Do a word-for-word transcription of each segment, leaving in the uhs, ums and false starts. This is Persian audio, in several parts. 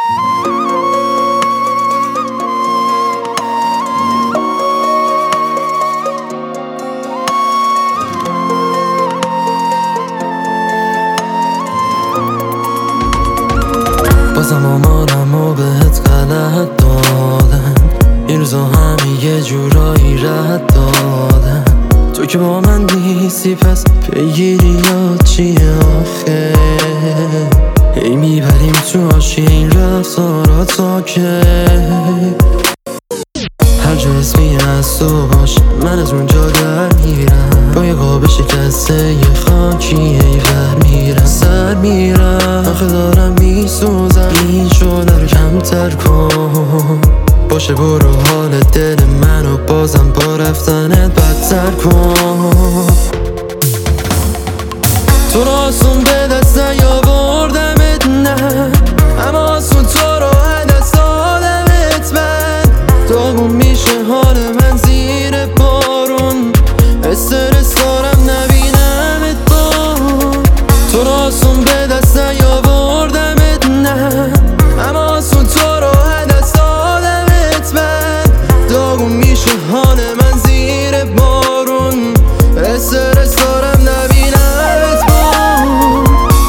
بازم آمارم و بهت غلط دادم، این روزا همه یه جورایی رد دادم. تو که با من نیستی پس پیگیری یا چیه آخه؟ هی میبریم تو عاشی این رفتارا تا که هر جا اسمی از تو باشه من از اونجا در میرم، با یه قاب شکسته یه خاکی ایور میرم سر میرم. آخه دارم میسوزم، این شده رو کمتر کن. باشه برو حال دل منو بازم با رفتنت بدتر کن. تو رو آسون به دست نیاوردمت نه، اما آسون تو رو دست دادمت من. داغون میشه حال من زیر بارون، استرس دارم نبینمت بارون. تو رو آسون به دست نیاوردمت نه، اما آسون تو رو دست دادمت من. داغون میشه حال من زیر بارون، استرس دارم نبینمت بارون.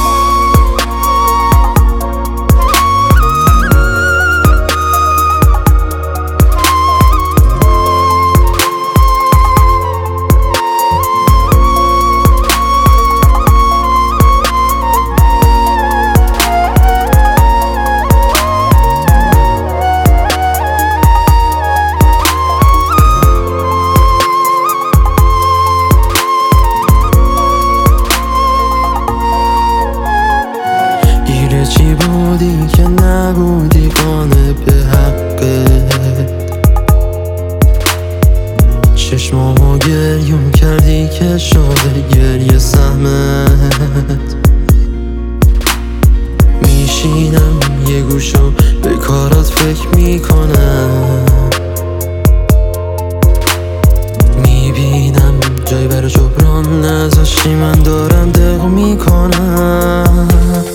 چی بودی که نبودی قانع به حقت؟ چشمامو گریون کردی که شده گریه سهمت. میشینم یه گوشو به کارات فکر میکنم، میبینم جای برای جبران نذاشتی، من دارم دق میکنم.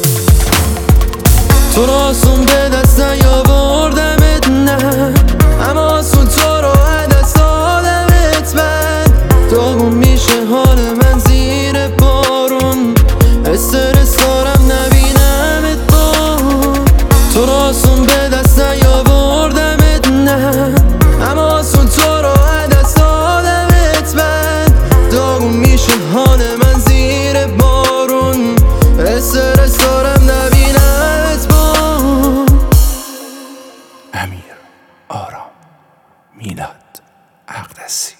تو رو آسون به دست نیاوردمت نه، اما آسون تو رو دست دادمت من. داغون میشه حال من زیر بارون، استرس دارم نبینمت بارون. تو رو آسون به دست نیاوردمت نه، اما آسون تو رو دست دادمت من. داغون میشه حال من زیر بارون، استرس دارم نبینمت بارون. امیر آرام میلاد اقدسی.